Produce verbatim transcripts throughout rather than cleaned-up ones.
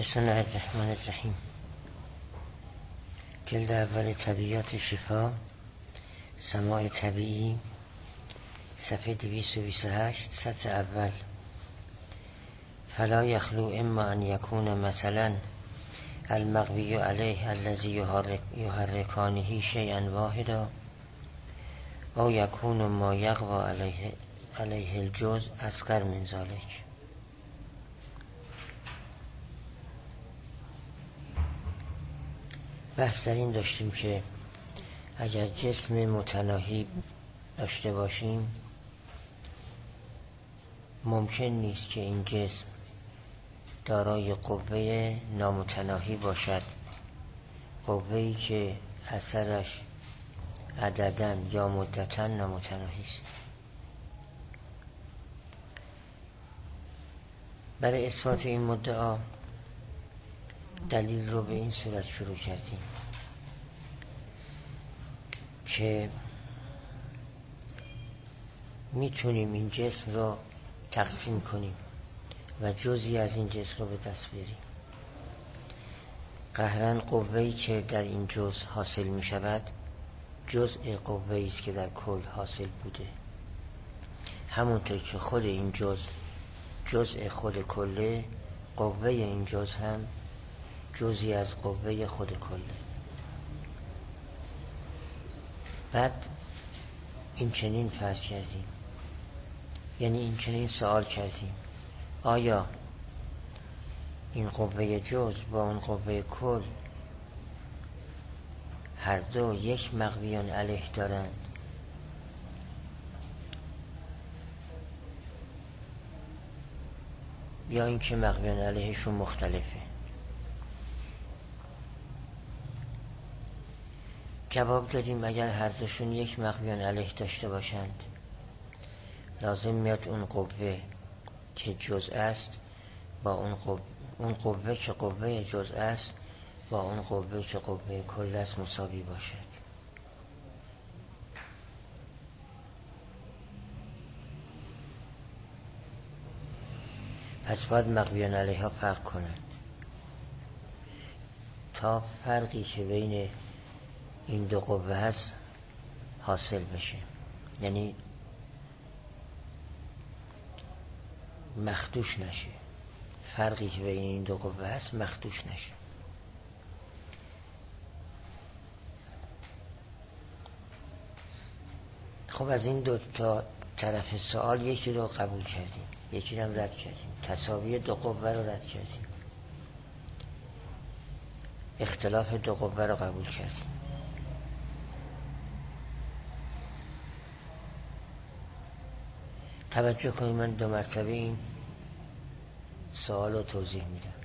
بسم الله الرحمن الرحیم. جلد اول طبیعیات شفا، سماع طبیعی، صفحه دویست و بیست و هشت، سطر اول. فلا یخلو اما ان یکون مثلا المغوی علیه الذی یحرکانه شیئا واحدا او یکون ما یقوی علیه علیه الجزء اصغر من ذلک. بحث در این داشتیم که اگر جسم متناهی داشته باشیم ممکن نیست که این جسم دارای قوه نامتناهی باشد، قوه‌ای که اثرش عدداً یا مدتاً نامتناهی است. برای اثبات این مدعا دلیل رو به این صورت شروع کردیم که میتونیم این جسم رو تقسیم کنیم و جزئی از این جسم رو به دست بیاریم. قهراً قوه‌ای که در این جزء حاصل می شود جزء قوه‌ای است که در کل حاصل بوده، همونطور که خود این جزء جزء خود کله، قوه این جزء هم جزئی از قوه خود کله. بعد این چنین فرض کردیم، یعنی این چنین سوال کردیم: آیا این قوه جزء با اون قوه کل هر دو یک مغویان علیه دارند یا اینکه مغویان علیهشون مختلفه؟ جواب دادیم اگر هر دوشون یک مغویان علیه داشته باشند لازم میاد اون قوه که جزء است با اون قوه اون قوه که قوه جزء است با اون قوه که قوه کل است مساوی باشد. پس باید مغویان علیه ها فرق کنند تا فرقی که بین این دو قوه هست حاصل بشه، یعنی مخدوش نشه، فرقی که بین این دو قوه هست مخدوش نشه. خب از این دو تا طرف سوال یکی رو قبول کردیم، یکی رو رد کردیم. تساوی دو قوه رو رد کردیم، اختلاف دو قوه رو قبول کردیم. توجه کنید، من دو مرتبه این سوال رو توضیح میدم.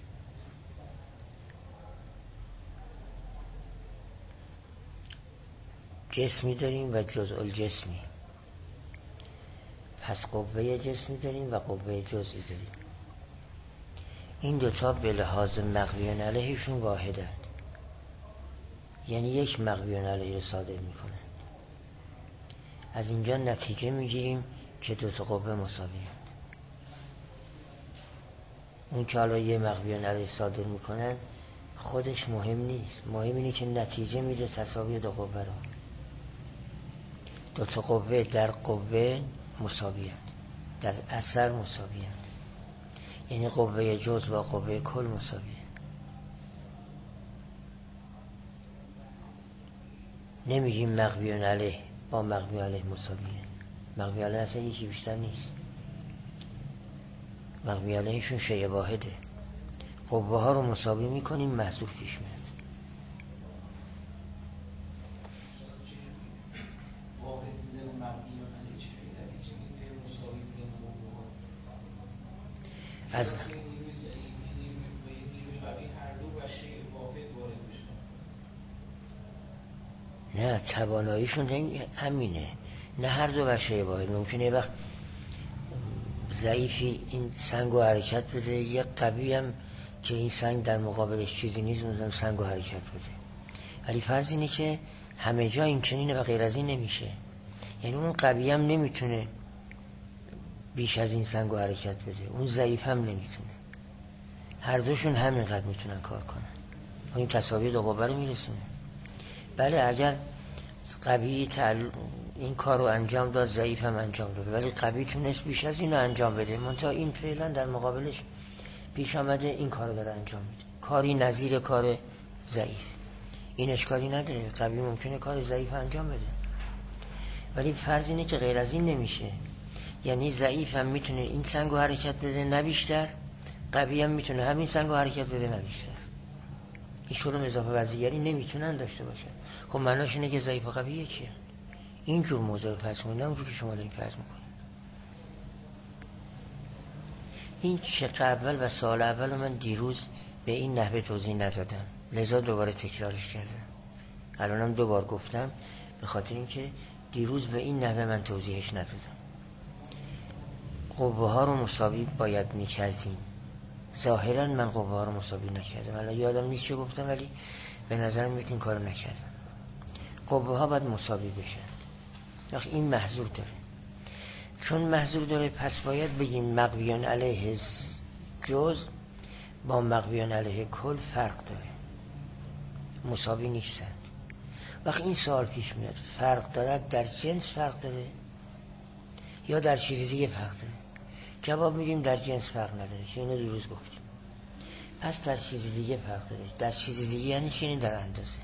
جسمی داریم و جزء الجسمی، پس قوه جسمی داریم و قوه جزئی داریم. این دوتا به لحاظ مغویان علیهشون واحدند، یعنی یک مغویان علیه رو صادر میکنند. از اینجا نتیجه میگیریم که دو تا قوه مساوی هست. اون که حالا یه مغویان علیه صادر میکنن خودش مهم نیست، مهم اینه که نتیجه میده تساوی دو قوه رو. دو تا قوه در قوه مساوی هست، در اثر مساوی هست، یعنی قوه جزء با قوه کل مساوی هست. نمیگیم مغویان علیه با مغوی علیه مساوی هست، مغوی علیه اصلا یکی بیشتر نیست، مغوی علیهشون شیء واحده. قوه ها رو مساوی میکنیم، محذوف پیش میاد. از نه تواناییشون همینه، نه هر دو بر شیء واحد. ممکنه یه وقت ضعیفی این سنگ و حرکت بده، یک قوی هم که این سنگ در مقابلش چیزی نیست مثلا سنگ و حرکت بده. ولی فرض اینه که همه جا این چنینه و غیر از این نمیشه، یعنی اون قوی هم نمیتونه بیش از این سنگ و حرکت بده، اون ضعیف هم نمیتونه. هر دوشون همینقدر میتونن کار کنن و این تساوی دو قوه رو میرسونه. بله اگر قوی تعل... این کار رو انجام داد، ضعیف هم انجام داد، ولی قوی تونست بیش از این رو انجام بده، منتها این فعلا در مقابلش پیش آمده این کار رو داره انجام میده، کاری نظیر کار ضعیف. این اشکالی نداره، قوی ممکنه کار ضعیف انجام بده، ولی فرض اینه که غیر از این نمیشه. یعنی ضعیف هم میتونه این سنگ رو حرکت بده نه بیشتر، قوی هم میتونه همین سنگ رو حرکت بده نه بیشتر. هیچ کدوم اضافه بر دیگری نمیتونن داشته باشن. خب معناش اینه که ضعیف و قوی یکیه. اینجور موضوع پس کنید، نه اونجور که شما دارین پس میکنید. این شق اول و سال اول من دیروز به این نحوه توضیح ندادم، لذا دوباره تکرارش کردم. الانم دوبار گفتم به خاطر اینکه دیروز به این نحوه من توضیحش ندادم. قوه ها رو مساوی باید میکردیم. ظاهرا من قوه ها رو مساوی نکردم، الان یادم نیست چه گفتم، ولی به نظرم میاد این کارو نکردم. قوه ها باید مساوی بشن. وقتی این محظور داره، چون محظور داره پس باید بگیم مقویان علیه جز با مقویان علیه کل فرق داره، مساوی نیستن. وقتی این سوال پیش میاد فرق دارد در جنس فرق داره یا در چیز دیگه فرق داره، جواب میدیم در جنس فرق نداره که اینو دیروز گفتیم. پس در چیز دیگه فرق داره. در چیز دیگه یعنی چی؟ در اندازه.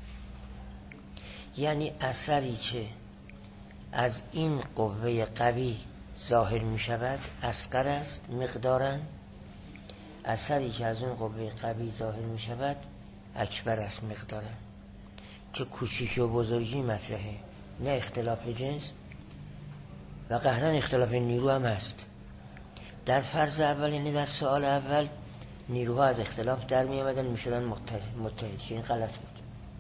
یعنی اثری که از این قوه قوی ظاهر می شود اصغر است مقدارن، اثری که از اون قوه قوی ظاهر می شود اکبر است مقدارن، که کوچیکی و بزرگی مطرحه، نه اختلاف جنس و قهرن اختلاف نیرو هم هست. در فرض اول یعنی در سوال اول نیروها از اختلاف در می آمدن می شدن متحد، که این غلط بود.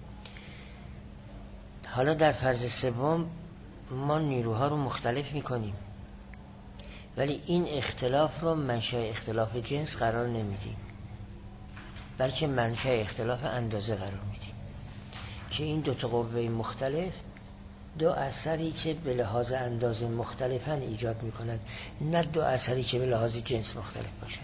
حالا در فرض سوم ما نیروها رو مختلف می کنیم، ولی این اختلاف رو منشأ اختلاف جنس قرار نمیدیم، بلکه منشأ اختلاف اندازه قرار میدیم، که این دو تا قوه مختلف دو اثری که به لحاظ اندازه مختلفن ایجاد میکنند، نه دو اثری که به لحاظ جنس مختلف باشند.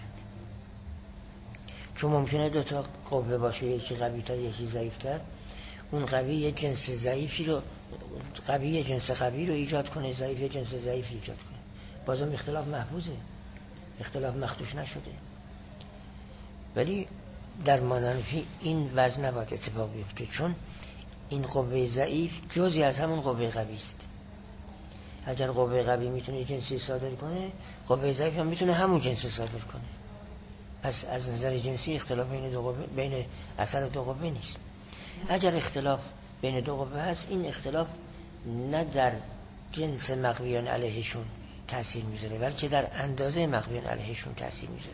چون ممکنه دو تا قوه باشه، یکی قوی تر یکی ضعیف تر، اون قوی یه جنس ضعیفی رو قوی یه جنس قوی رو ایجاد کنه، ضعیف یه جنس ضعیف ایجاد کنه، بازم اختلاف محفوظه، اختلاف مخدوش نشده. ولی در منفی این وضع نباید اتفاق بیفته، چون این قوه ضعیف جزئی از همون قوه قوی است. اگر قوه قوی میتونه جنسی صادر کنه، قوه ضعیف هم میتونه همون جنس صادر کنه. پس از نظر جنسی اختلاف بین دو قوه، بین اثر دو قوه نیست. اگر اختلاف بین دو قوه هست، این اختلاف نه در جنس مقویان علیهشون تأثیر میذاره، بلکه در اندازه مقویان علیهشون تأثیر میذاره.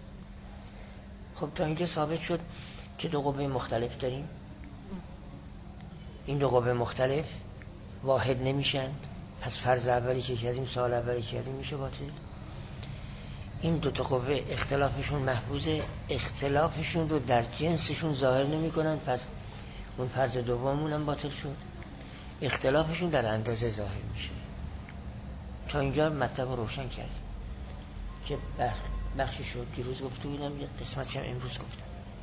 خب تا اینجا ثابت شد که دو قوه مختلف داریم. این دو قوه مختلف واحد نمیشن، پس فرض اولی که کردیم، سوال اولی که کردیم میشه باطل. این دو تا قوه اختلافشون محفوظه، اختلافشون رو در جنسشون ظاهر نمی کنن، پس اون فرض دوممون هم باطل شد. اختلافشون در اندازه ظاهر میشه. تا اینجا مطلب رو روشن کرد که بخ... بخشی شد دیروز گفته بودم، یه قسمتش هم امروز گفتم.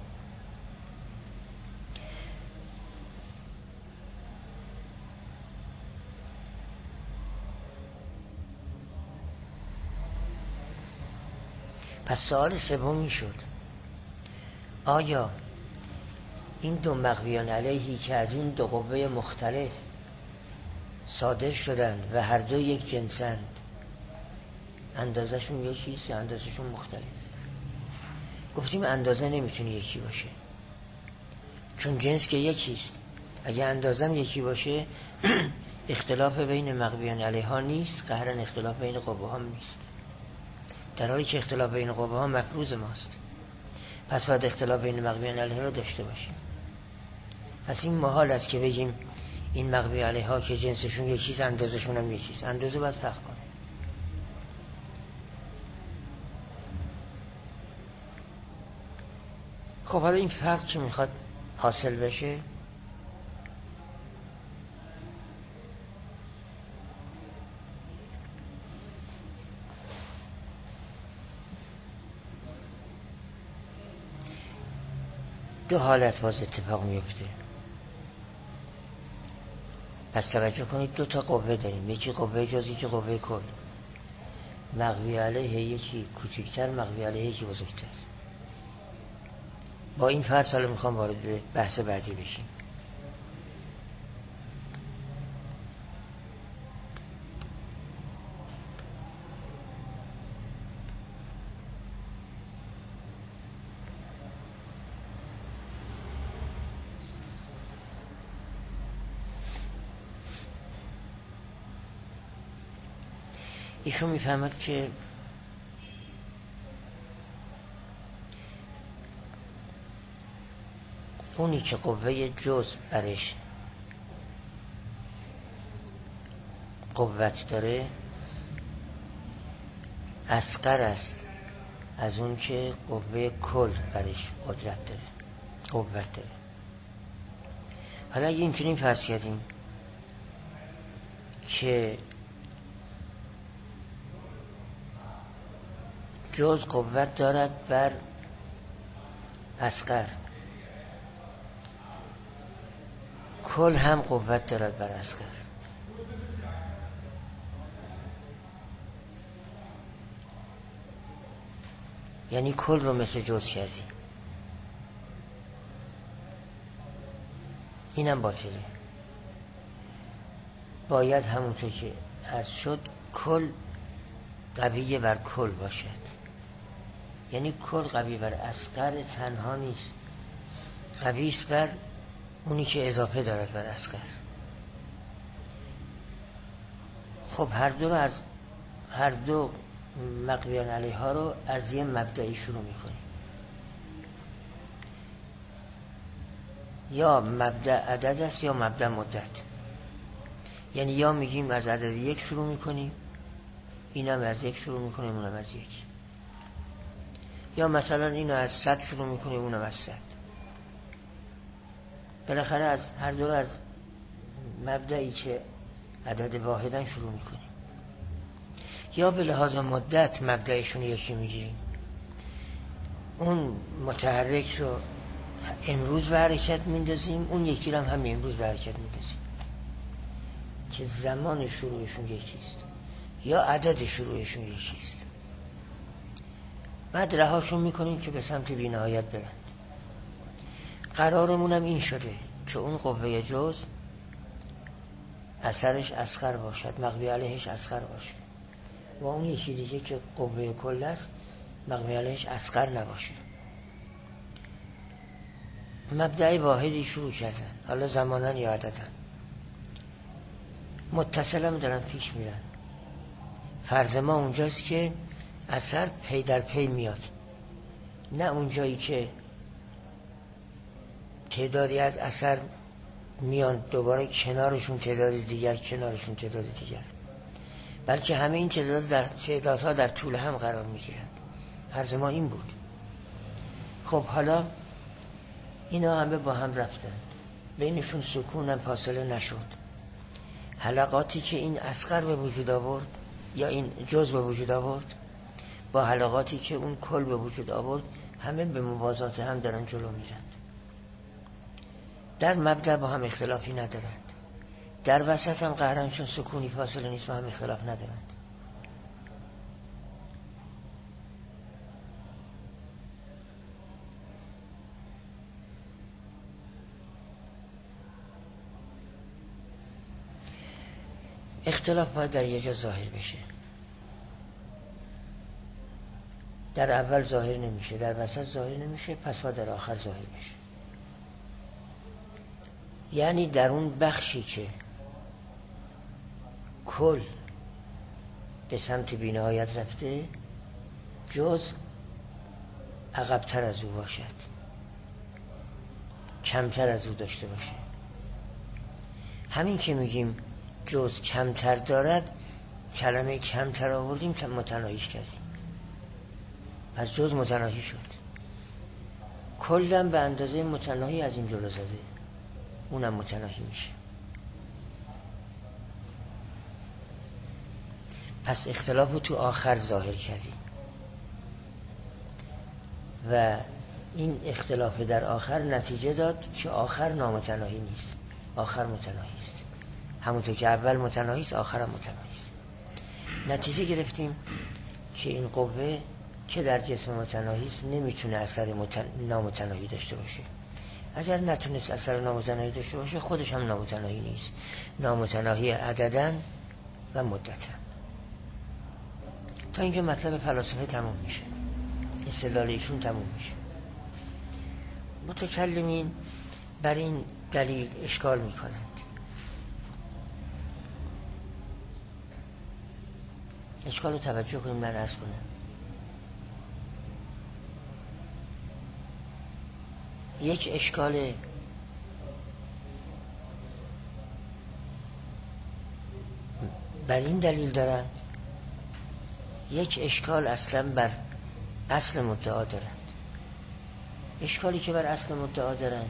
پس سوال سومی شد آیا این دو مقویان علیهی که از این دو قوه مختلف صادر شدند و هر دو یک جنسند، اندازشون یکیست یا اندازشون مختلف؟ گفتیم اندازه نمیتونه یکی باشه، چون جنس که یکیست. اگه اندازم یکی باشه اختلاف بین مقویان علیها نیست، قهرن اختلاف بین قوه ها نیست، در حالی که اختلاف بین قوه ها مفروض ماست. پس باید اختلاف بین مقویان علیها رو داشته باشیم. پس این محال است که بگیم این مقوی علیها که جنسشون یکیست اندازشون هم یکیست. اندازه باید فرق کنه. خب حالا این فرق که میخواد حاصل بشه، دو حالت باز اتفاق میفته. پس توجه کنید دو تا قوه داریم، یکی قوه جز، یکی قوه کل. مقوی علیه یکی کوچکتر، مقوی علیه یکی بزرگتر. با این فرض حالا میخوام وارد به بحث بعدی بشیم. ایشون میفهمد که اونی که قوه جز برش قوت داره اصغر است از اون که قوه کل برش قدرت داره، قوت داره. حالا اگه اینطوری فرض کردیم که جز قوت دارد بر اصغر، کل هم قوت دارد بر اصغر، یعنی کل رو مثل جز کردی. اینم باطله. باید همونطور که از شد کل قوی بر کل باشد، یعنی کل قوی بر اصغر تنها نیست، قوی است بر اونی که اضافه دارد بر اصغر. خب هر دو رو از هر دو مقویان علیه ها رو از یه مبدعی شروع میکنیم. یا مبدع عدد است یا مبدع مدت. یعنی یا میگیم از عدد یک شروع میکنیم، اینم از یک شروع میکنیم، اونم از یک. یا مثلا اینو از صد شروع میکنیم، اونم از صد. بالاخره از هر دو از مبدعی که عدد واحدن شروع میکنیم. یا به لحاظ مدت مبدعشون یکی میگیریم، اون متحرک رو امروز به حرکت میندازیم، اون یکی رو هم همین امروز به حرکت میندازیم که زمان شروعشون یکیست یا عدد شروعشون یکیست. بعد رهاشون میکنیم که به سمت بی‌نهایت برند. قرارمون هم این شده که اون قوه جز اثرش اصغر باشد، مقوی علیهش اصغر باشد، و اون یکی دیگه که قوه کل است مقوی علیهش اصغر نباشه. مبدأ واحدی شروع کردن، حالا زمانا یا عددن، متصل هم دارن پیش میرن. فرض ما اونجاست که اثر پی در پی میاد، نه اونجایی که تعدادی از اثر میان دوباره کنارشون تعداد دیگر، کنارشون تعداد دیگر، بلکه همه این تعداد در تعدادها در طول هم قرار میگیرند. فرض ما این بود. خب حالا اینا همه با هم رفتن، بینشون سکون هم فاصله نشد. حلقاتی که این اصغر به وجود آورد یا این جز به وجود آورد با حلقاتی که اون کل به وجود آورد همه به موازات هم دارن جلو میرند. در مبدأ با هم اختلافی ندارند، در وسط هم قهرنشون سکونی فاصله نیست، با هم اختلاف ندارند. اختلاف باید در یه جا ظاهر بشه. در اول ظاهر نمیشه، در وسط ظاهر نمیشه، پس باید در آخر ظاهر بشه. یعنی در اون بخشی که کل به سمت بی‌نهایت رفته جز عقب‌تر از او باشد، کمتر از او داشته باشه. همین که میگیم جز کمتر دارد، کلمه کمتر آوردیم تا متناهیش کردیم، پس جز متناهی شد. کلم به اندازه متناهی از این جلو زده، اونم متناهی میشه. پس اختلاف رو تو آخر ظاهر کردیم و این اختلاف در آخر نتیجه داد که آخر نامتناهی نیست، آخر متناهی است. همونطور که اول متناهی است آخر هم متناهی است. نتیجه گرفتیم که این قوه که در جسم متناهی است نمیتونه اثر متن... نامتناهی داشته باشه. اگر نتونست اثر نامتناهی داشته باشه خودش هم نامتناهی نیست. نامتناهی عدداً و مدتاً. تا اینجا مطلب فلاسفه تموم میشه، استدلال ایشون تموم میشه. متکلمین بر این دلیل اشکال میکنند. اشکال رو توجه کنیم، من عرض کنم. یک اشکال بر این دلیل دارند، یک اشکال اصلا بر اصل مدعا دارند. اشکالی که بر اصل مدعا دارند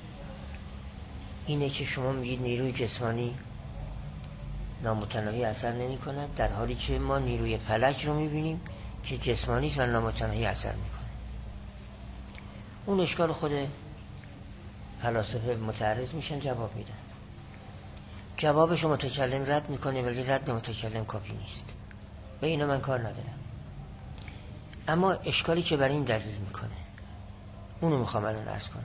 اینه که شما میگید نیروی جسمانی نامتناهی اثر نمی کند، در حالی که ما نیروی فلک رو میبینیم که جسمانی است و نامتناهی اثر میکنه. اون اشکال خود فلاسفه متعرض میشن جواب میدن. جوابش متکلم رد میکنه، ولی رد متکلم کافی نیست. به اینا من کار ندارم. اما اشکالی که بر این دلیل میکنه اونو میخوام الان عرض کنم.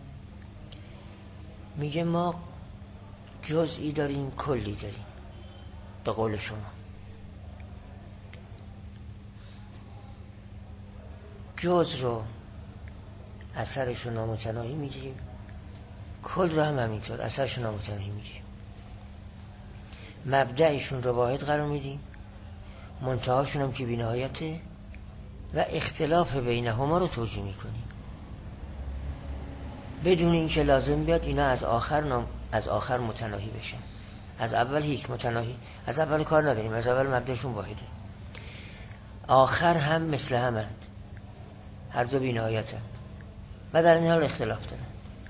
میگه ما جزئی داریم کلی داریم. به قول شما جز رو اثرش رو نامتناهی میگیریم، کل رو هم همینطور اثرش رو نامتناهی میگیریم. مبدأشون رو واحد قرار میدیم، منتهاشون هم که بی‌نهایته و اختلاف بینهما رو توجیه میکنیم بدون اینکه لازم بیاد اینا از آخر نام از آخر متناهی بشن. از اول هیچ متناهی، از اول کار نداریم، از اول مبدأشون واحده. آخر هم مثل همند، هر دو بی‌نهایتند و در این حال اختلاف دارند.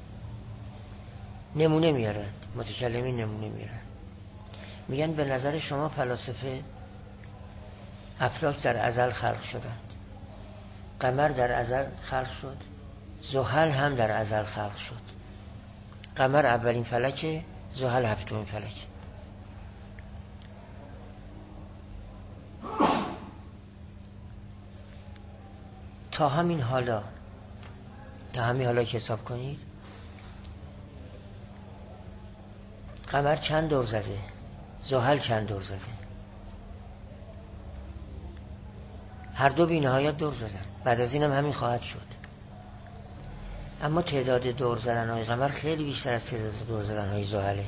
نمونه میارند، متکلمین نمونه میارند. میگن به نظر شما فلاسفه افلاک در ازل خلق شدند، قمر در ازل خلق شد، زحل هم در ازل خلق شد. قمر اولین فلکه، زحل هفتمین فلکه. تا همین حالا تا همین حالا که حساب کنید قمر چند دور زده، زحل چند دور زده؟ هر دو بی نهایت دور زدن. بعد از این هم همین خواهد شد. اما تعداد دور زدن های قمر خیلی بیشتر از تعداد دور زدن های زحله.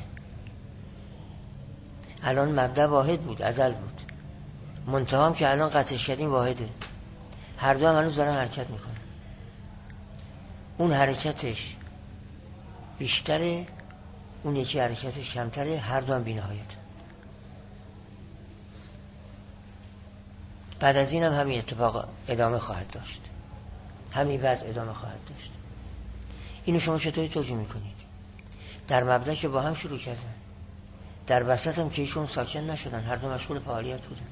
الان مبدأ واحد بود، ازل بود. منتها هم که الان قطعش کردیم واحده. هر دو هم هنوز دارن حرکت میکنن. اون حرکتش بیشتره، اون یکی حرکتش کمتره، هر دو هم بی نهایت. بعد از این هم همین اتفاق ادامه خواهد داشت، همین وضع ادامه خواهد داشت. اینو شما چطوری توجیه میکنید؟ در مبدأ که با هم شروع کردن، در وسط هم که ایشون ساکن نشدن، هر دو مشغول فعالیت بودن.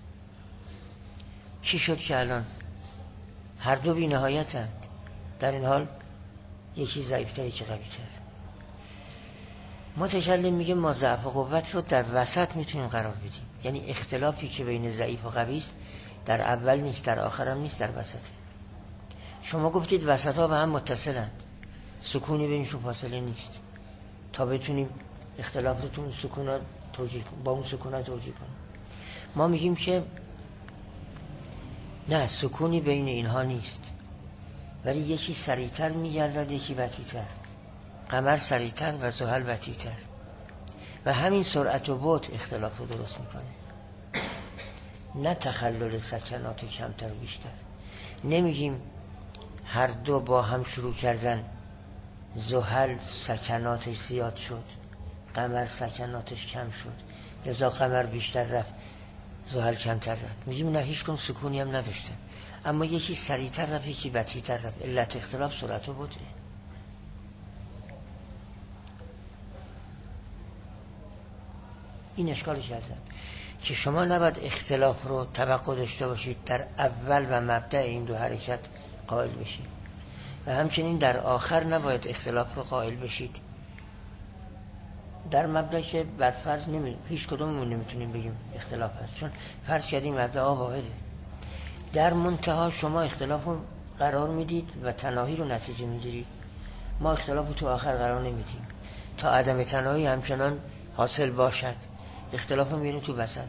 چی شد که الان هر دو بی نهایتند، در این حال یکی ضعیفتر یکی قوی‌تر؟ متکلم میگه ما ضعف قوت رو در وسط میتونیم قرار بدیم. یعنی اختلافی که بین ضعیف و قوی است در اول نیست، در آخر هم نیست، در وسطه. شما گفتید وسط ها به هم متصلند، سکونی بینشون فاصله نیست تا بتونیم اختلافتون سکونات توجیه با اون سکونات توجیه کنیم. ما میگیم که نه، سکونی بین اینها نیست، ولی یکی سریعتر میگردد یکی بطی‌تر. قمر سریعتر و زحل بطی‌تر و همین سرعت و بعد اختلاف رو درست میکنه، نه تخلل سکنات کمتر و بیشتر. نمیگیم هر دو با هم شروع کردن، زحل سکناتش زیاد شد، قمر سکناتش کم شد، لذا قمر بیشتر رفت زحل کمتر رفت. میگیم نه، هیچ کدوم سکونی هم نداشته، اما یکی سریعتر رفت یکی بطی‌تر رفت. علت اختلاف سرعت و بعده. این اشکال کردن که شما نباید اختلاف رو توقع داشته باشید در اول و مبدأ این دو حرکت قائل بشید. و همچنین در آخر نباید اختلاف رو قائل بشید. در مبدأ که بر فرض نمی... هیچ کدوممون نمیتونیم بگیم اختلاف هست، چون فرض کردیم مبدأ واحده. در منتها شما اختلاف رو قرار میدید و تناهی رو نتیجه میگیرید. ما اختلاف رو تو آخر قرار نمیدیم تا عدم تناهی همچنان حاصل باشد، اختلاف رو میریم تو وسط.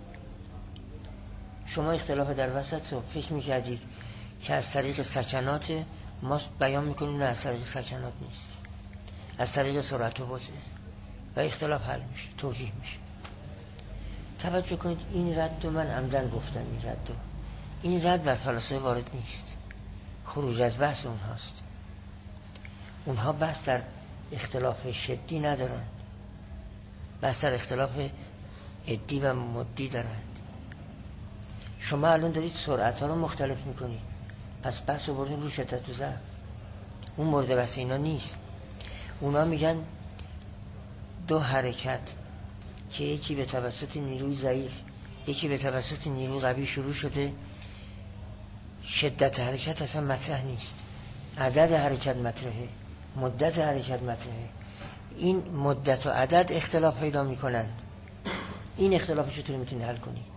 شما اختلاف در وسط رو فکر میکردید که از طریق سکنات، ما بیان میکنیم نه، از طریق سکنات نیست، از طریق سرعت و بطء و اختلاف حل میشه، توجیه میشه. توجه کنید این رد رو من عمدن گفتم، این رد رو این رد بر فلاسفه وارد نیست، خروج از بحث اونهاست. اونها بحث در اختلاف شدی ندارن، بحث در اختلاف عدی و مدی دارن. شما الان دارید سرعت ها رو مختلف میکنید، پس بحث رو بردین رو شدت و ضعف. اون مورد بحث اینا نیست. اونا میگن دو حرکت که یکی به توسط نیروی ضعیف یکی به توسط نیروی قوی شروع شده، شدت حرکت اصلا مطرح نیست، عدد حرکت مطرحه، مدت حرکت مطرحه. این مدت و عدد اختلاف پیدا میکنند. این اختلاف چطور میتونید حل کنید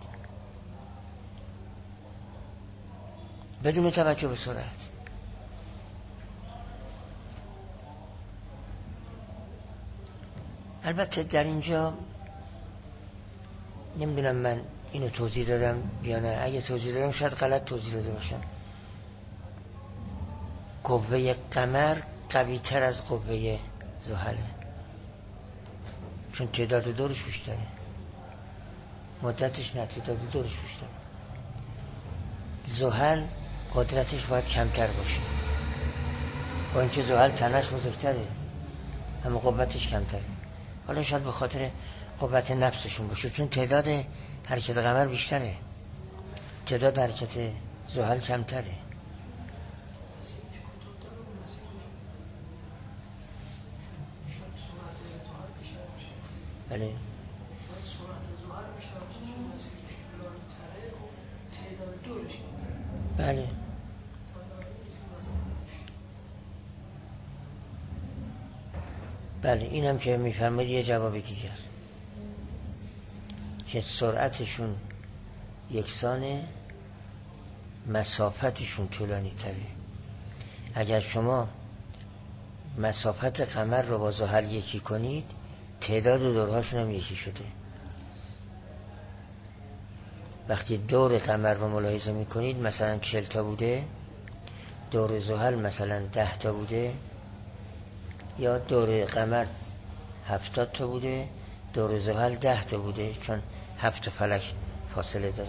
بدون توجه به سرعت؟ البته در اینجا نمیدونم من اینو توضیح دادم یا نه، اگه توضیح دادم شاید غلط توضیح داده باشم. قوه قمر قوی تر از قوه زحله، چون تعداد دورش بیشتره، مدتش نه، تعداد دورش بیشتره. زحل قدرتش باید کمتر باشه، با اینکه زحل تنش بزرگتره اما قوتش کمتره. حالا شاید به خاطر قوت نفسشون باشه، چون تعداد حرکت قمر بیشتره، تعداد حرکت زحل کمتره. بله بله بله این هم که میفرمایید یه جواب دیگر که سرعتشون یکسانه، مسافتشون طولانی تره. اگر شما مسافت قمر رو با زحل یکی کنید، تعداد دورهاشون هم یکی شده. وقتی دور قمر رو ملاحظه میکنید مثلا چهل تا بوده، دور زحل مثلا ده تا بوده، یا دور قمر هفتاد تا بوده، دور زحل ده تا بوده، چون هفت فلک فاصله داره.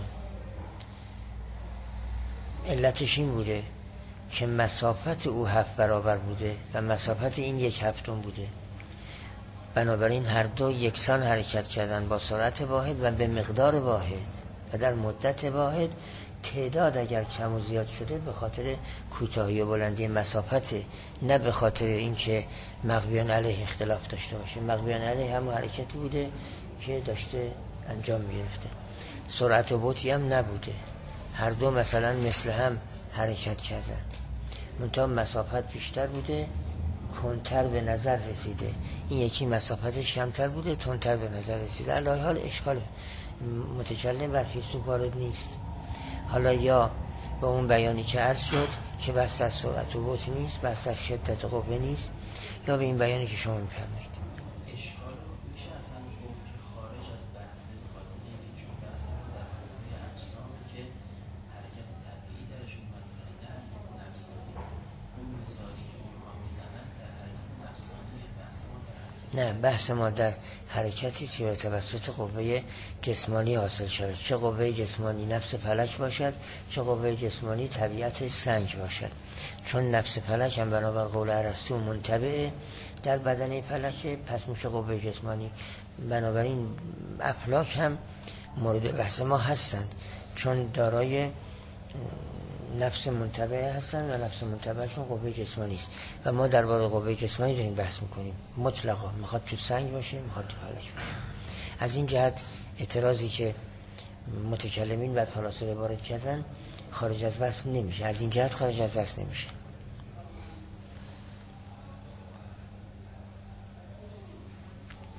علتش این بوده که مسافت او هفت برابر بوده و مسافت این یک هفتم بوده. بنابراین هر دو یکسان حرکت کردن با سرعت واحد و به مقدار واحد و در مدت واحد. تعداد اگر کم و زیاد شده به خاطر کوتاهی و بلندی مسافت، نه به خاطر اینکه مغویان علیه اختلاف داشته باشه. مغویان علیه همون حرکتی بوده که داشته انجام می‌گرفته، سرعت و بطئی هم نبوده، هر دو مثلا مثل هم حرکت کردن، منتها مسافت بیشتر بوده، کنتر به نظر رسیده. این یکی مسافتش کمتر بوده، تندتر به نظر رسیده. علاوه حال اشکال متکلم و فیلسوف وارد نیست. حالا یا با اون بیانی که عرض شد که بحث از سرعت و بطء نیست، بحث از شدت قوه نیست، یا به این بیانی که شما می‌فرمایید. اشکال میشه اصلا گفت که خارج از بحثه به خاطر اینکه چون بحث در حدود افسانه که حرکت طبیعی درشون مطرحه، نه حرکت نفسانی. اون مثالی که اونها میزنن در حرکت نفسانی، بحث ما در حرکت نه، بحث ما در حرکتی که به توسط قوه جسمانی حاصل شود، چه قوه جسمانی نفس فلک باشد، چه قوه جسمانی طبیعت سنگ باشد. چون نفس فلک هم بنابر قول ارسطو منطبع در بدن فلک، پس میشه قوه جسمانی. بنابراین افلاک هم مورد بحث ما هستند، چون دارای نفس منطبع هستن و نفس منطبعشون قوه جسمانی است و ما درباره قوه جسمانی داریم بحث میکنیم مطلقا، میخواد تو سنگ باشه، میخواد تو فلک باشه. از این جهت اعتراضی که متکلمین و فلاسفه وارد کردن خارج از بحث نمیشه، از این جهت خارج از بحث نمیشه.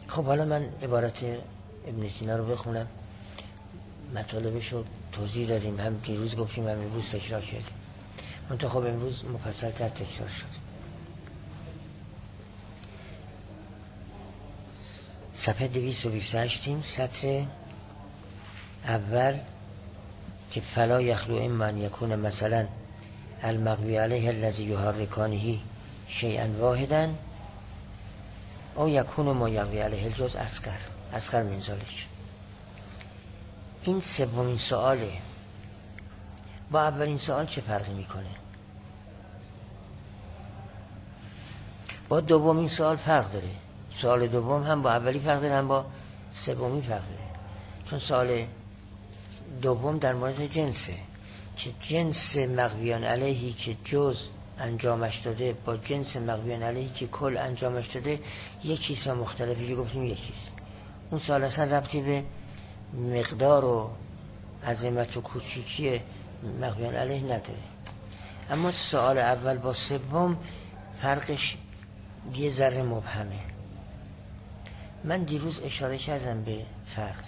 خب حالا من عبارت ابن سینا رو بخونم، مطالبش رو توضیح دادیم، هم دیروز گفتیم هم امروز تکرار کردیم، منتها خب امروز مفصل تر تکرار شد. صفحه دویست و بیست و هشتیم، سطر اول که فلا یخلو من یکون مثلا المغوی علیه الذی یحرکانه شیئا واحدا او یکون ما یغوی علیه الجز اصغر اصغر من ذلک. این سومین سواله. با اولین سوال چه فرقی میکنه؟ با دومین سوال فرق داره. سوال دوم هم با اولی فرق داره، هم با سومی فرق داره. چون سوال دوم در مورد جنسه که جنس مغویان علیهی که جز انجامش داده با جنس مغویان علیهی که کل انجامش داده یکیست و مختلفی، که گفتیم یکیست. اون سوال اصلا ربطی به مقدار و عظمت و کوچیکی مغویان علیه نداره. اما سوال اول با سوم فرقش یه ذره مبهمه. من دیروز اشاره کردم به فرق،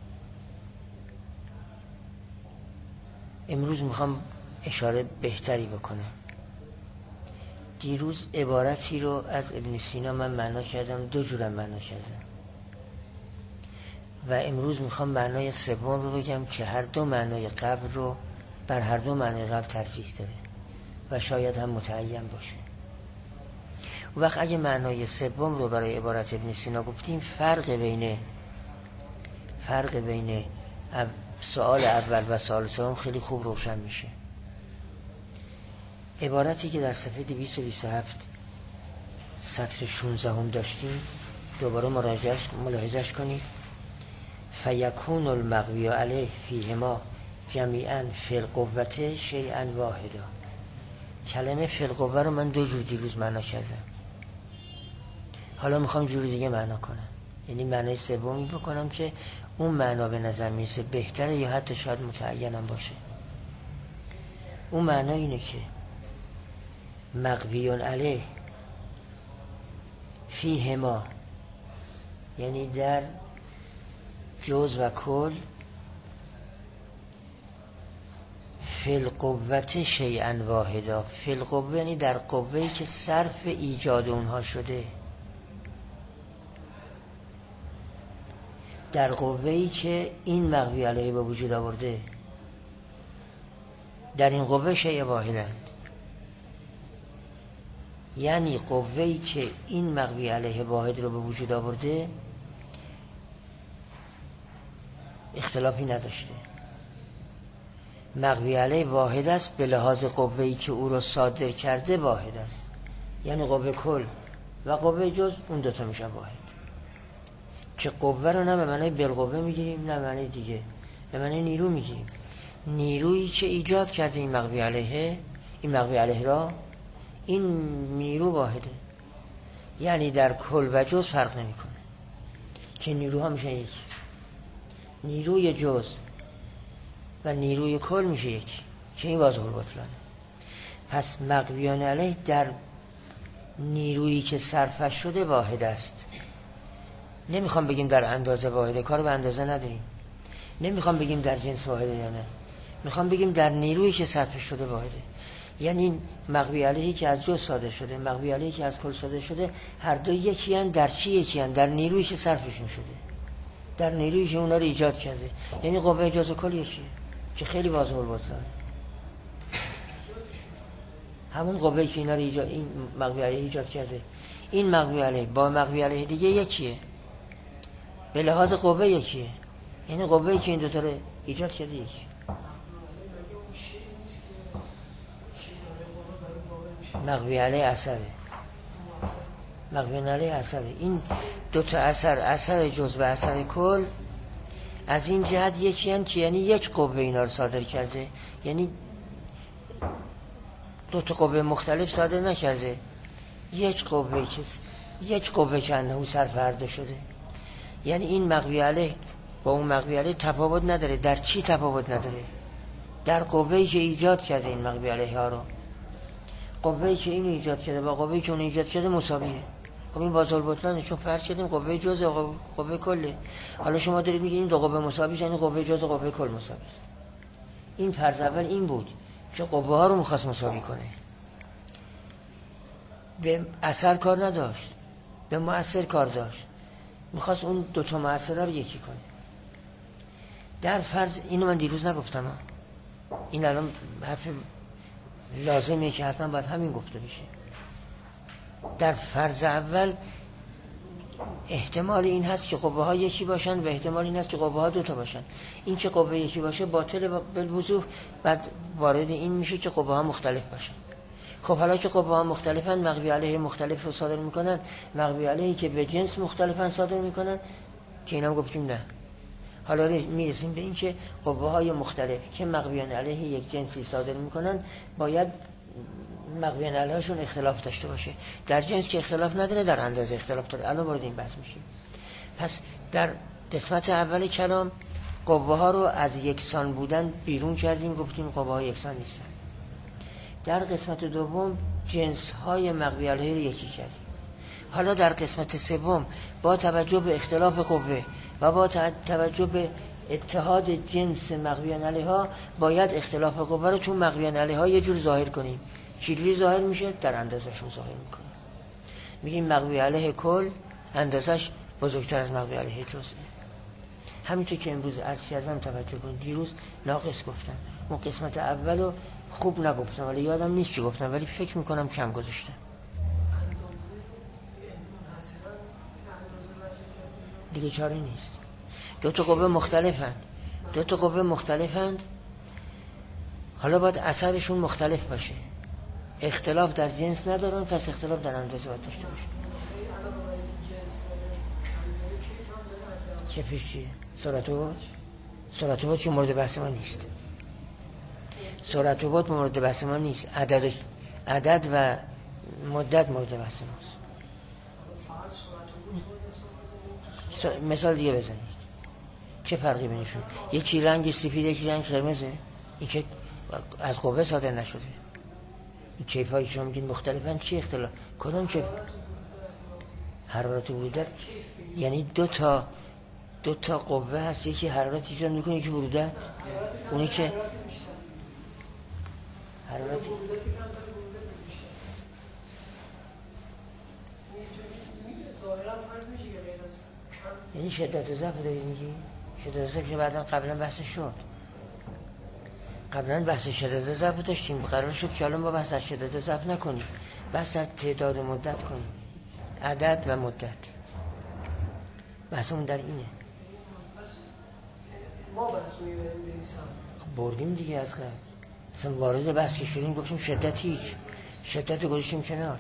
امروز میخوام اشاره بهتری بکنم. دیروز عبارتی رو از ابن سینا من معنا کردم، دو جورم معنا کردم و امروز میخوام معنای سوم رو بگم که هر دو معنای قبل رو بر هر دو معنای قبل ترجیح داره و شاید هم متعین باشه. و وقت اگه معنای سوم رو برای عبارت ابن سینا گفتیم، فرق بین فرق بین سوال اول و سوال سوم خیلی خوب روشن میشه. عبارتی که در صفحه دویست و بیست و هفت سطر شانزده هم داشتیم دوباره مراجعش ملاحظش کنید. فیکون المغوی علیه فیهما جمیعا فی القوة شیئا واحدا. کلمه فی القوة رو من دو جور دیروز معنا کردم، حالا میخوام جور دیگه معنا کنم، یعنی معنای سومی بکنم که اون معنا به نظر میرسه بهتره یا حتی شاید متعینم باشه. اون معنا اینه که مغویون علیه فیهما، یعنی در جز و کل، فی القوة شیئا واحدا. فی القوة یعنی در قوه‌ای که صرف ایجاد اونها شده، در قوه‌ای که این مغوی علیه به وجود آورده، در این قوه شیء واحدند. یعنی قوه‌ای که این مغوی علیه واحد رو به وجود آورده اختلافی نداشته. مغوی علیه واحد است به لحاظ قوه‌ای که او رو صادر کرده واحد است، یعنی قوه کل و قوه جز اون دوتا میشن واحد. که قوه رو نه به معنی بالقوه میگیریم نه به معنی دیگه، به معنی نیرو میگیریم. نیرویی که ایجاد کرده این مغوی علیه، این مغوی علیه را، این نیرو واحده، یعنی در کل و جز فرق نمیکنه که نیروها میشن یک. نیروی جز و نیروی کل میشه یک، که این واضح البطلانه. پس مغویان علیه در نیرویی که صرفش شده واحد است. نمیخوام بگیم در اندازه واحده، کار به اندازه نداریم. نمیخوام بگیم در جنس واحده یا نه، میخوام بگیم در نیرویی که صرفش شده واحده. یعنی مغوی علیهی که از جز صادر شده، مغوی علیهی که از کل صادر شده، هر دو یکی هن. در چی یکی هن؟ در نیرویی که صرفشون شده، در نیرویی که اونا رو ایجاد کرده. یعنی قوه جز و کل یکیه، که خیلی واضح البطلانه. همون قوه‌ای که اینا رو ایجاد، این مغوی علیه ایجاد کرده، این مغوی علیه با مغوی علیه دیگه یکیه، به لحاظ قوه یکیه. یعنی قوه‌ای که این دوتا رو ایجاد کرده یکی. مغوی علیه اثره، مغوی علیه اثره. این دوتا اثر، اثر جز و اثر کل، از این جهت یکی هن که یعنی یک قوه اینا رو صادر کرده، یعنی دو تا قوه مختلف صادر نکرده، یک قوه که یک قوه که انه صرف هر دو شده. یعنی این مغوی علیه با اون مغوی علیه تفاوت نداره. در چی تفاوت نداره؟ در قوه‌ای که ایجاد کرده این مغوی علیه ها رو. قوه‌ای که این ایجاد کرده با قوه‌ای که اون ایجاد کرده مساویه. خب این بازال بطلانه، چون فرض کردیم قوه جزء قوه کله. حالا شما دارید میگید این دو قوه مساوی یعنی قوه جزء قوه کل مساوی است. این فرض اول این بود که قوه ها رو می‌خواست مساوی کنه، به اثر کار نداشت، به مؤثر کار داشت، می‌خواست اون دو تا مؤثرها رو یکی کنه. در فرض اینو من دیروز نگفتم ها. این الان حرف لازمه که حتما باید همین گفته بشه. در فرض اول احتمال این هست که قوه ها یکی باشن و احتمال این هست که قوه ها دوتا باشن. این که قوه یکی باشه باطل بالوضوح، بعد وارد این میشه که قوه ها مختلف باشن. خب حالا که قوه ها مختلفن، مغوی علیه مختلف رو صادر میکنن، مغوی علیه که به جنس مختلفن صادر میکنن، که اینم گفتیم نه. حالا میرسیم به این که قوه های مختلف که مغویان علیه یک جنسی صادر میکنن باید مغویان علیهشون اختلاف داشته باشه. در جنس که اختلاف نداره، در اندازه اختلاف داره. الان وارد این بحث میشیم. پس در قسمت اول کلام قوه ها رو از یکسان بودن بیرون کردیم، گفتیم قوه ها یکسان نیستن. در قسمت دوم جنس های مغوی علیه رو یکی کردیم. حالا در قسمت سوم با توجه به اختلاف قوه و با توجه به اتحاد جنس مغویان علیه ها باید اختلاف قوه رو تو مغویان علیه ها یه جور ظاهر کنیم. چجوری ظاهر میشه؟ در اندازه‌شون ظاهر میکنیم. میگیم مغوی علیه کل اندازش بزرگتر از مغوی علیه جزء. همینطور که امروز عرض کردم توجه کنید، دیروز ناقص گفتم. اون قسمت اولو خوب نگفتم ولی یادم نیست چی گفتم، ولی فکر میکنم کم گذاشتم. دیگه چاره نیست. دو تا قوه مختلفند. دو تا قوه مختلفند. حالا باید اثرشون مختلف باشه. اختلاف در جنس ندارن، پس اختلاف در اندازه باید داشته باشه. کیفش چیه؟ سرعت و بعد؟ سرعت و بعد که مورد بحث ما نیست. سرعت و بعد مورد بحث ما نیست. عدد عدد و مدت مورد بحث ماست. مثال دیگه بزنید. چه فرقی بینشون؟ یکی رنگ سفید، یکی رنگ قرمزه. این که از قوه صادر نشده. این کیفایی شما میگین مختلفن، چی اختلاف؟ کدوم کیف؟ حرارت برودت یعنی دو تا دو تا قوه هست، یکی حرارت ایجاد میکنه، یکی برودت. اونی که حرارت یعنی شدت و ضعف داری میگی؟ شدت و ضعف که بعدا قبلا بحث شد. قبلا بحث شدت و ضعف داشتیم، قرار شد که الان با بحث از شدت و ضعف نکنیم، بحث از تعداد و مدت کنیم، عدد و مدت. بحثمون در اینه. ما بحث میبریم به این سمت. بردیم دیگه از قبل. اصلا وارد بحث که شدیم گفتیم شدت هیچ، شدت رو گذاشتیم کنار.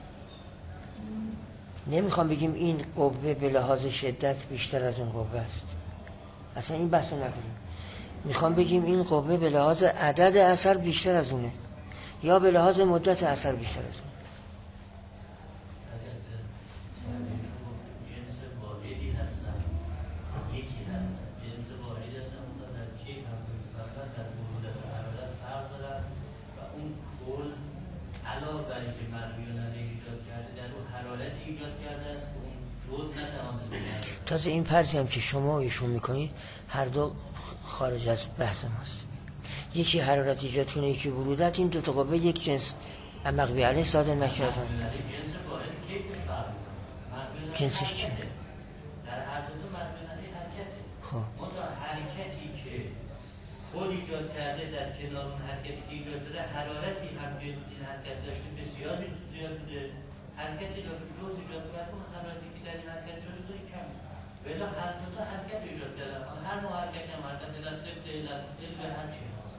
نمیخوام بگیم این قوه به لحاظ شدت بیشتر از اون قوه است، اصلا این بحث رو نداریم. میخوام بگیم این قوه به لحاظ عدد اثر بیشتر از اونه یا به لحاظ مدت اثر بیشتر از اونه. تازه این فرضی هم که شما ایشون میکنید هر دو خارج از بحث ماست. یکی حرارت ایجاد کنه، یکی برودت. این دو تا قوه یک جنس مغوی علیه صادر نکردن. جنسش چیه؟ در هر دو تا مغوی علیه حرکته. خب اون حرکتی که خود ایجاد کرده در کنار اون حرکتی که ایجاد شده حرارتی هم که این حرکت داشته بسیار زیاد بوده. حرکتی که جز ایجاد کرده اون حرارتی که در این حرکت شده تو کم. ولی هر دو تا حرکت ایجاد کردن. هر نوع حرکت هم حرکت دستفت دل به هر چی هست.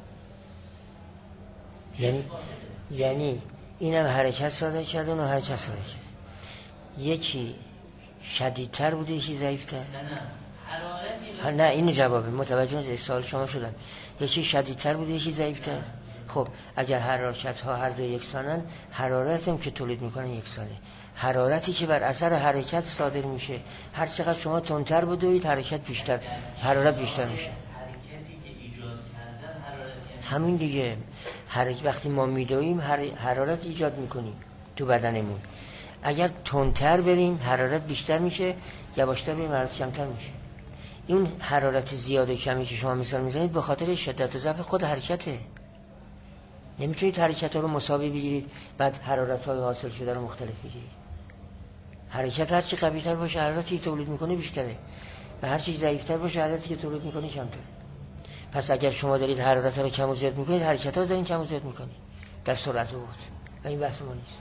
یعنی یعنی اینم حرکت صادر کرده اونم حرکت صادر کرده. یکی شدیدتر بوده، یکی ضعیفتر. نه نه حرارتی نه اینو جوابه متوجه سوال شما شدم. یکی شدیدتر بوده، یکی ضعیفتر. خب اگر حرکت ها هر دو یکسانن، حرارت هم که تولید میکنن یکسانه. حرارتی که بر اثر حرکت صادر میشه، هر چقدر شما تندتر بدوید حرکت بیشتر، حرارت بیشتر میشه. حرکتی که ایجاد کردن حرارتی همین دیگه. حرکت وقتی ما میدویم حرارت ایجاد میکنیم تو بدنمون. اگر تندتر بریم حرارت بیشتر میشه، یواشتر بریم حرارت کمتر میشه. این حرارت زیاد و کمی که شما مثال میزنید به خاطر شدت و ضعف خود حرکته. نمیتونید حرکت ها رو مساوی بگیرید بعد حرارت های حاصل شده رو مختلف بگیرید. حرکت هر چی قوی تر باشه حرارتی که تولید میکنه بیشتره و هر چی ضعیف تر باشه حرارتی که تولید میکنه کمتره. پس اگر شما دارید حرارت رو کم و زیاد میکنید، حرکت ها رو دارید کم و زیاد میکنید در سرعت و بعد، و این بحث ما نیست.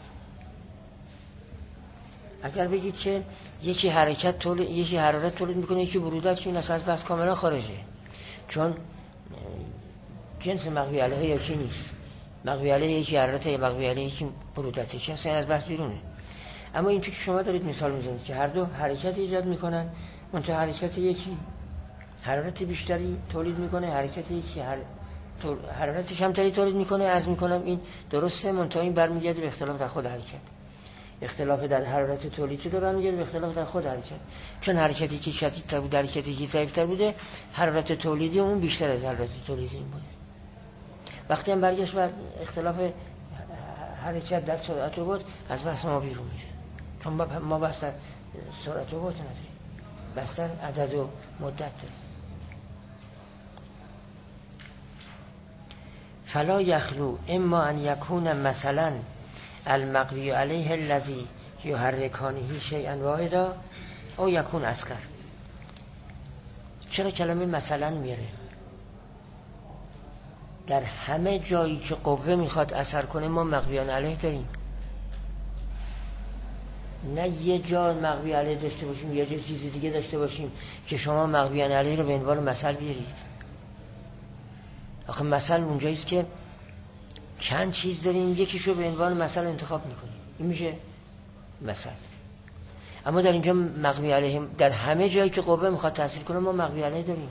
اگر بگید که یکی حرکت تولید، یکی حرارت تولید میکنه، یکی برودت، این اصلا از بحث کاملا خارجه، چون جنس مقوی علیه یکی نیست. مقوی علیه یکی حرارت، یا مقوی علیه یکی برودته، چه اصلا از بحث بیرونه. اما این که شما دارید مثال میزنید که هر دو حرکت ایجاد میکنن، منتها حرکت یکی حرارت بیشتری تولید میکنه، حرکت یکی هر... حرارت کمتری تولید میکنه. عرض میکنم این درسته، منتها این برمیگرده به اختلاف در خود حرکت. اختلاف در حرارت تولیدی رو برمیگرده به اختلاف در خود حرکت، چون حرکتی که شدیدتر بود، حرکتی که ضعیفتر بوده، حرارت تولیدی اون بیشتر از حرارت تولیدی این بوده. وقتی هم برگشت بر اختلاف حرکت در سرعت و بعد، از بحث ما بیرون میشه، چون ما بحث در سرعت و بعد نداریم، بحث در عدد و مدت داریم. فلا یخلو اما ان یکون مثلا المقوی علیه الذی یحرکانه شیئا واحدا او یکون اصغر. چرا کلمه مثلا میاره؟ در همه جایی که قوه میخواد اثر کنه ما مقویان علیه داریم. نه یه جا مقوی علیه داشته باشیم یه جا چیز دیگه داشته باشیم که شما مقویان علیه رو به عنوان مثل بیارید. آخه مثل اونجاییست که چند چیز داریم یکیشو به عنوان مثل انتخاب میکنیم، این میشه مثل. اما در اینجا مقوی علیه، در همه جایی که قوه میخواد تاثیر کنه ما مقوی علیه داریم.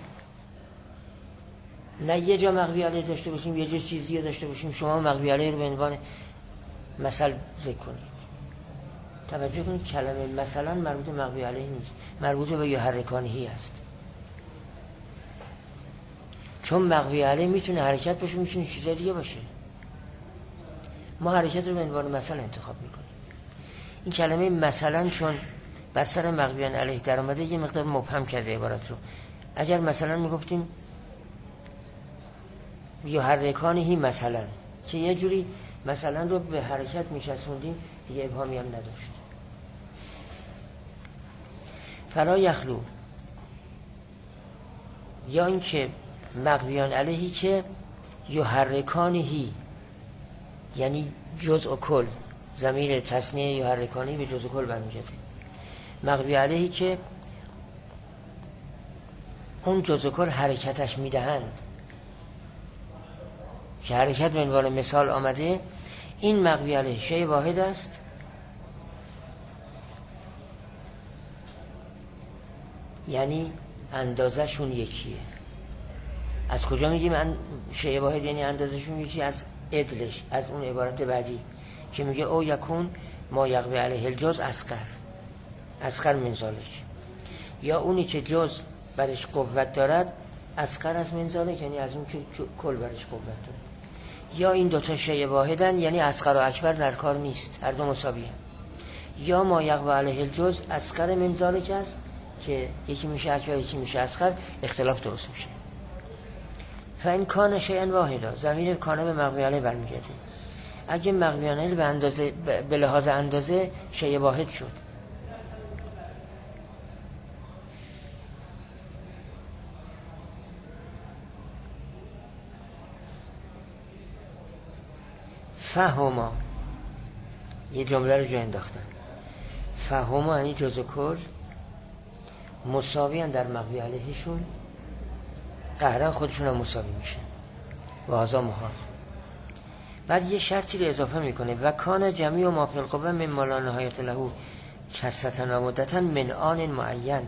نه یه جا مقوی علیه داشته باشیم یه جا چیزی داشته باشیم شما مقوی علیه رو به عنوان مثل ذکر کنید. توجه کنید کلمه مثلا مربوط به مقوی علیه نیست، مربوط به یحرکانهی است. چون مقوی علیه میتونه حرکت باشه، میتونه چیز دیگه باشه. ما حرکت رو به عنوان مثل انتخاب میکنیم. این کلمه مثلا چون بر سر مقویان علیه در آمده یه مقدار مبهم کرده عبارت رو. اگر مثلا میگفتیم یحرکانهی مثلا، که یه جوری مثلا رو به حرکت میچسبوندیم دیگه ابهامی هم نداشت. فلا یخلو، یا این که مقویان علیهی که یحرکانهی یعنی جزء و کل، ضمیر تثنیه یحرکانهی به جزء و کل برمیگرده. مقوی علیهی که اون جزء و کل حرکتش میدهند، که حرکت به عنوان مثال آمده، این مقوی علیه شیء واحد است، یعنی اندازه شون یکیه. از کجا میگیم شیء واحد یعنی اندازه شون یکی؟ از عدلش، از اون عبارت بعدی که میگه او یکون ما یقوی علیه الجز اصغر، اصغر من ذالک. یا اونی که جز برش قوت دارد اصغر از من ذالک، یعنی از اون که کل برش قوت دارد. یا این دوتا شیء واحدن، یعنی اصغر و اکبر در کار نیست، هر دو مساوی هستند. یا ما یقوی علیه الجز اصغر من ذالک است که یکی میشه اکبر یکی میشه اصغر، اختلاف درست میشه. فإن کان شیئا واحدا، ضمیر کان به مقوی علیه برمیگرده. اگه مقوی علیه به اندازه، به لحاظ اندازه شیء واحد شد، فهما، یه جمله رو جا انداختن، فهما یعنی جزء کل مساویان در مقوی علیهشون، قهرن خودشون هم مساوی میشن و هذا محال. بعد یه شرطی رو اضافه میکنه، و کان جمیع ما فی القوه مما لا نهایت له کثرة و مدة من آن معین،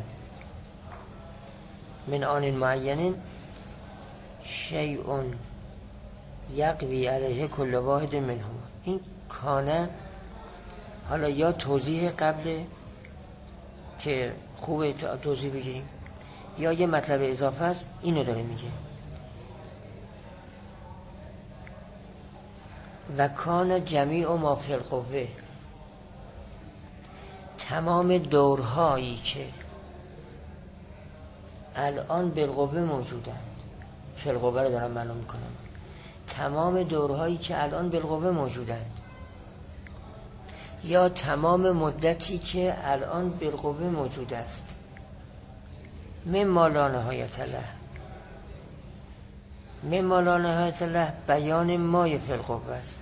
من آن معین شیء یقوی علیه کل واحد منهما. این کانه حالا یا توضیح قبل که خوبه توضیح بگیریم، یا یه مطلب اضافه است اینو داره میگه. و کان جمیع ما فی القوه، تمام دورهایی که الان بالقوه موجودند، فالقوه رو دارم معلوم میکنم، تمام دورهایی که الان بالقوه موجودند یا تمام مدتی که الان بالقوه موجود است، مما لا نهایت له، مما لا نهایت له بیان مای فالقوه است،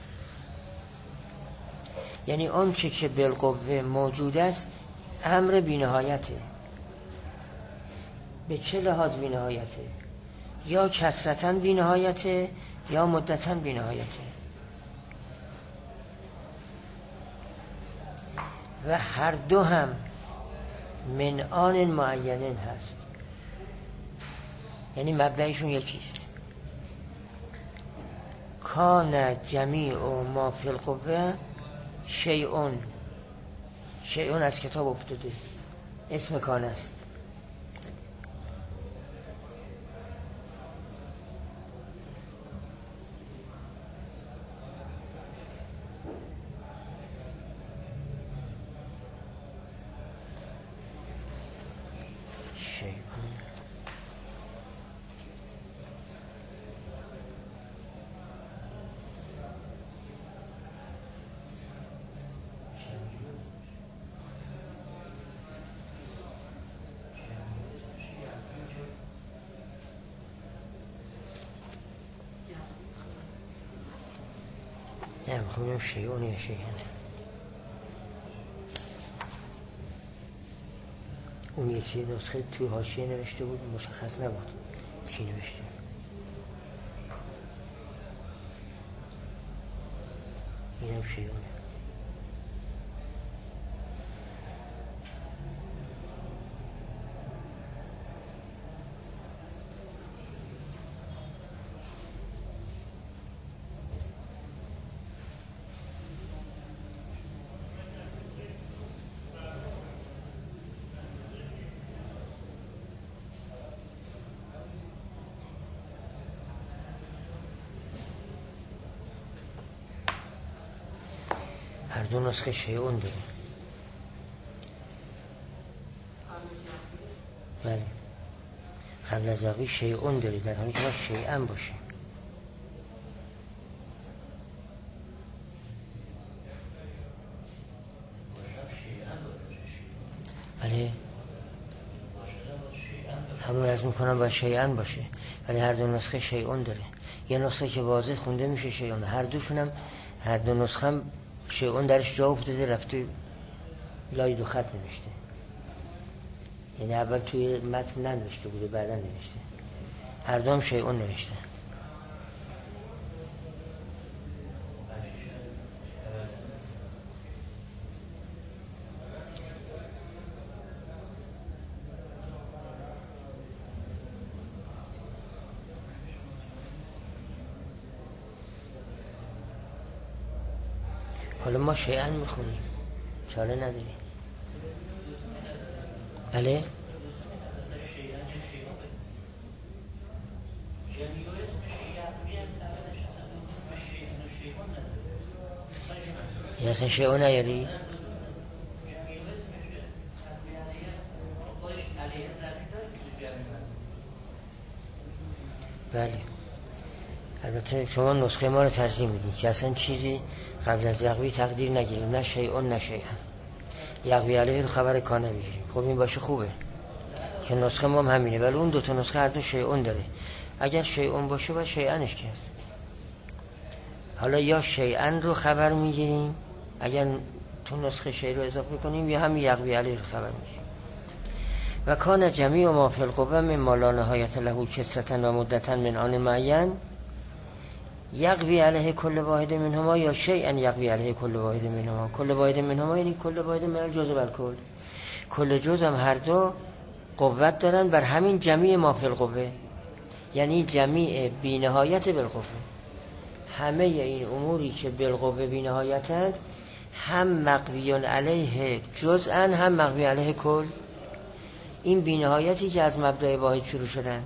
یعنی آن چه که بالقوه موجود است امر بی‌نهایته. به چه لحاظ بی‌نهایته؟ یا کثرتاً بی‌نهایته یا مدتاً بی‌نهایته. و هر دو هم من آن معین هست، یعنی مبدأشون یکیست. کان جمیع ما فی القوه شیئون، شیئون از کتاب افتاده، اسم کان است. نه میخوام شیئون یا شیئن. اون یکی نسخه توی حاشیه نوشته بود مشخص نبود چی نوشته. اینم شیئونه. هر دو نسخه شیئون داره. بله قبل از یقوی شیئون داره، در حالی که باید شیئن باشه. بله همون از میکنم باید شیئن باشه، ولی هر دو نسخه شیئون داره. یه نسخه که واضح خونده میشه شیئون، هر دوشون هم هر دو نسخه هم شیئون درش جا افتاده رفته لای دو خط نوشته، یعنی اول توی متن ننوشته بوده بعدا نوشته. هر دو هم شیئون نوشته. حالا ما شیئن میخونیم چاره نداریم. بله یه اصلا شیئون نیاری؟ بله البته شما نسخه ما رو ترجیح میدید که اصلا چیزی قبل از یقوی تقدیر نگیریم، نه شیئون نه شیئن. یقوی علیه رو خبر کانه بگیریم. خب این باشه خوبه که نسخه ما هم همینه، ولی اون دوتا نسخه هر دو شیئون داره. اگر شیئون باشه باید شیئنش کرد. حالا یا شیئن رو خبر میگیریم اگر تو نسخه شیء رو اضافه کنیم، یا هم یقوی علیه رو خبر میگیریم. و کان جمیع ما فی القوه مما لا نهایت له کثرة و مدة من آن معین یقوی علیه کل واحد منهما یا شیئا یقوی علیه کل واحد منهما. کل واحد منهما یعنی کل واحد من الجزء و الکل. کل جزء هم هر دو قوت دارن بر همین جمیع ما فی القوه، یعنی جمیع بی نهایت بالقوه. همه این اموری که بالقوه بی نهایتند هم مقویون علیه جزءا هم مقوی علیه کل. این بی نهایتی که از مبدأ واحد شروع شدن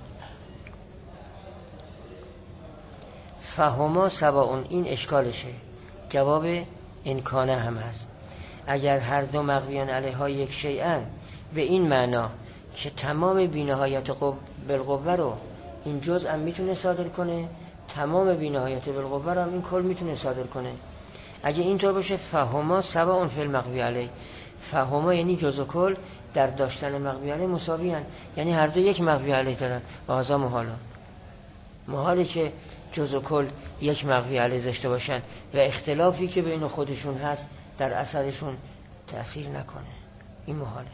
فهما سواء، این اشکالشه. جواب این کانه هم هست. اگر هر دو مقویان علیها یک شیئن، به این معنا که تمام بی‌نهایت بالقوه رو این جزء هم میتونه صادر کنه، تمام بی‌نهایت بالقوه رو هم این کل میتونه صادر کنه. اگه اینطور باشه فهما سواء فی المقوی علیه، فهما یعنی جزء و کل در داشتن مقوی علیه مساوی هن. یعنی هر دو یک مقوی علیه دارن و هذا محاله. محاله که جزء و کل یک مقوی علیه داشته باشن و اختلافی که بین خودشون هست در اثرشون تأثیر نکنه. این محاله.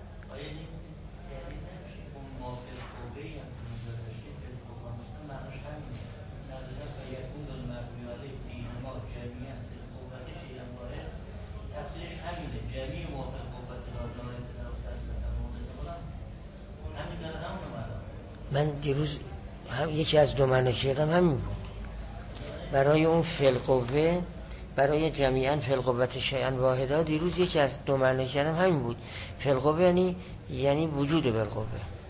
من دیروز هم یکی از دو معنی شیدم همین بود. برای اون فلقوه، برای جمیعاً فلقوت شیئا واحدا، دیروز یکی از دو معنی شیدم همین بود. فلقوه یعنی یعنی وجود بالقوه.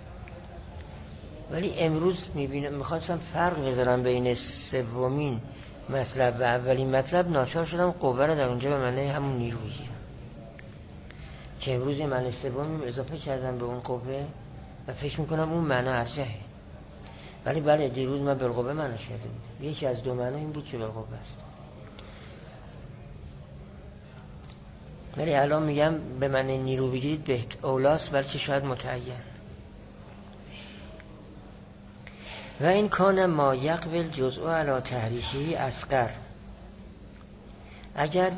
ولی امروز میبینم میخواستم فرق بذارم بین سومین مطلب و اولین مطلب، ناچار شدم قوه رو در اونجا به معنی همون نیرو بگیرم که امروز معنی سومیم اضافه کردم به اون قوه و فکر میکنم اون معنی ارجحه. ولی بله دیروز من بالقوه معنی کرده بودم. یکی از دو معنی این بود که بالقوه است. ولی الان میگم به معنی نیرو بگیرید بهت اولاست، بلکه شاید متعین. و این کان ما یقبل جزء علی تحریکی اصغر، اگر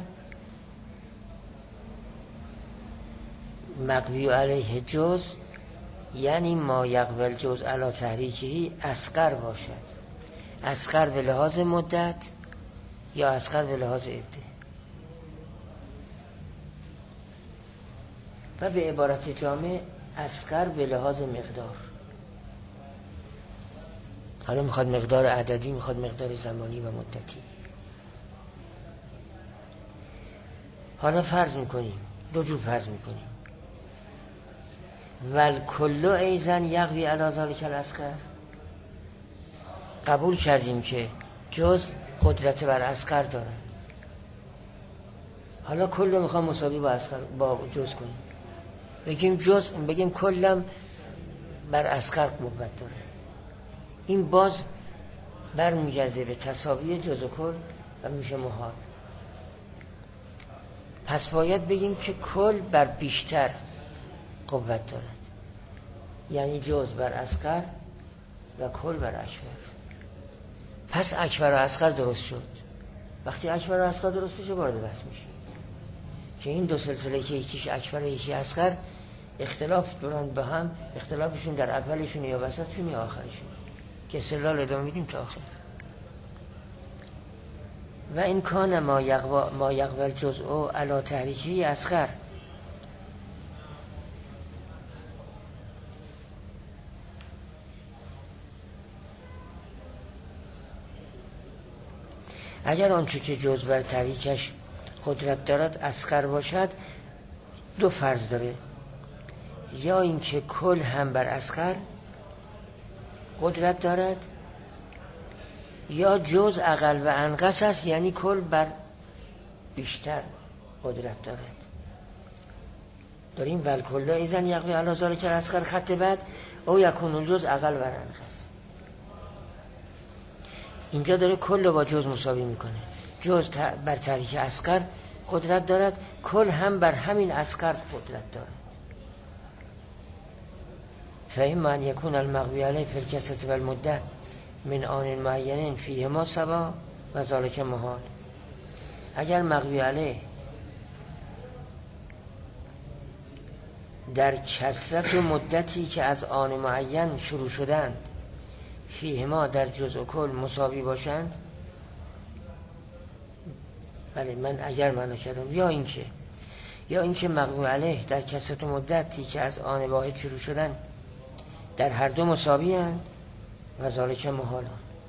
مقوی علیه جزء یعنی ما یقبل جزء علی تحریکی اصغر باشد، اصغر به لحاظ مدت یا اصغر به لحاظ عده. و به عبارت جامع اصغر به لحاظ مقدار. حالا میخواد مقدار عددی، میخواد مقدار زمانی و مدتی. حالا فرض میکنیم، دو جور فرض میکنیم. ول کلو ایزن یقوی علی ذلک الاصغر، قبول کردیم که جز قدرت بر اصغر داره. حالا کلو میخوام مساوی با اصغر با جز کنیم، بگیم جز بگیم کلم بر اصغر قوت داره. این باز برمیگرده به تساوی جز و کل و میشه محال. پس باید بگیم که کل بر بیشتر قوت دارد، یعنی جز بر اصغر و کل بر اکبر. پس اکبر و اصغر درست شد. وقتی اکبر و اصغر درست بشه وارد بحث میشه که این دو سلسله که یکیش اکبر یکی اصغر اختلاف دارن به هم، اختلافشون در اولشون یا وسطشون یا آخرشون، که استدلال ادامه میدیم تا آخر. و این کان ما یقوا ما یقبل جزء علی تحریکی اصغر، اگر آنچه که جزء بر تحریکش قدرت دارد اصغر باشد، دو فرض داره. یا اینکه کل هم بر اصغر قدرت دارد، یا جز اقل و انقص است، یعنی کل بر بیشتر قدرت دارد. داریم ول کل ایزن یقوی علی ذلک الاصغر خط بعد او یکون الجز اقل و انقص. اینجا داره کل با جز مساوی میکنه. جز بر تحریک اصغر قدرت دارد، کل هم بر همین اصغر قدرت دارد. فهم ان یکون المقوی علیه فی الکثرة و المده من آن معین فیهما سوا و ذلک محال. اگر مقوی علیه در کثرت و مدتی که از آن معین شروع شدند فیهما در جزء و کل مساوی باشند، بله من اگر معنا کردم، یا اینکه یا اینکه مقوی علیه در کثرت و مدتی که از آن واحد شروع شدند در هر دو مساوی هستند و ذالک محال.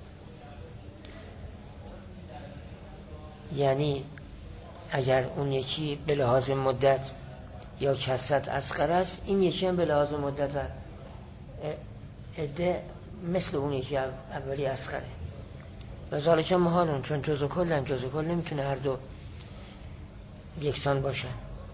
یعنی اگر اون یکی به لحاظ مدت یا کثرت اصغر است، این یکی هم به لحاظ مدت و عده مثل اون یکی اولی اصغره و ذالک محال، چون جزء کلن، جزء کل نمیتونه هر دو یکسان باشن.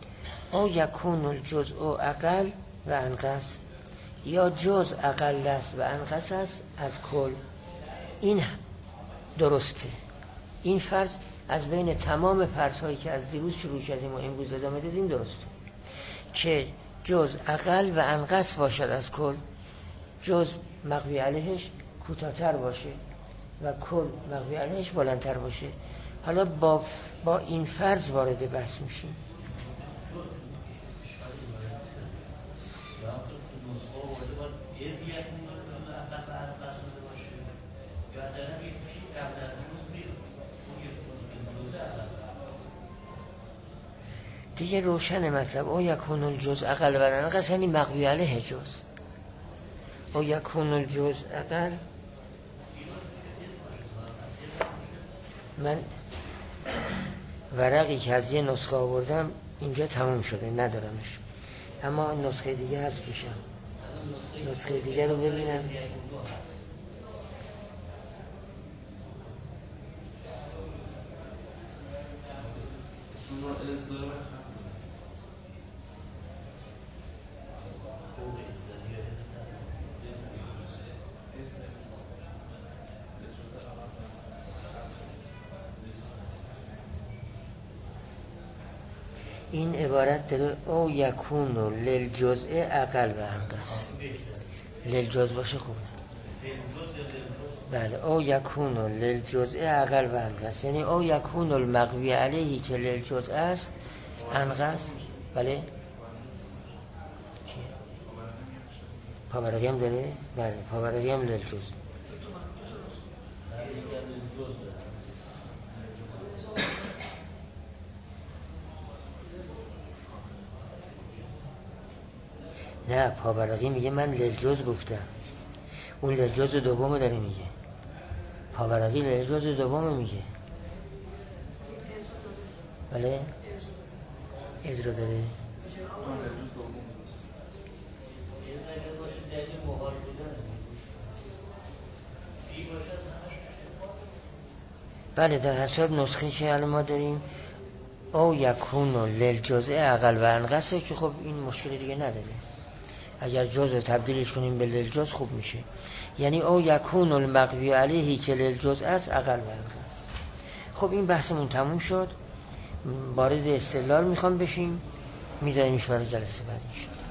او یکون الجزء اقل و انقص، یا جز اقل است و انقص است از کل. این درسته. این فرض از بین تمام فرض هایی که از دیروز شروع کردیم و امروز ادامه دادیم درسته که جز اقل و انقص باشد از کل، جز مقوی علیهش کوتاه‌تر باشه و کل مقوی علیهش بلندتر باشه. حالا با با این فرض وارد بحث میشیم. دیگه روشن مطلب. او یکون الجزء اقل و انقص یعنی مقوی علیه جز. او یکون الجزء اقل، من ورقی که از یه نسخه آوردم اینجا تموم شده ندارمش، اما نسخه دیگه هست پیشم. نسخه دیگه رو ببینم. این عبارت داره او یکونو للجزء اقل و انقص. للجزء باشه خوبه. بله او یکونو للجزء اقل و انقص یعنی او یکونو المقوی علیهی که للجزء است انقص. بله پاورقی هم داره؟ بله پاورقی هم للجزء. نه پاورقی میگه من للجزء گفتم، اون للجزء دوم داره میگه. پاورقی للجزء دوم میگه. بله از رو داره. بله در حساب نسخه که الان ما داریم او یکونو للجزء اقل و انقصه که خب این مشکل دیگه نداره. اگر جزء تبدیلش کنیم به للجزء خوب میشه. یعنی او یکون المقوی علیهی که للجزء است اقل و انقص. خب این بحثمون تموم شد. وارد استدلال میخوام بشیم، میذاریمش برای جلسه بعدی.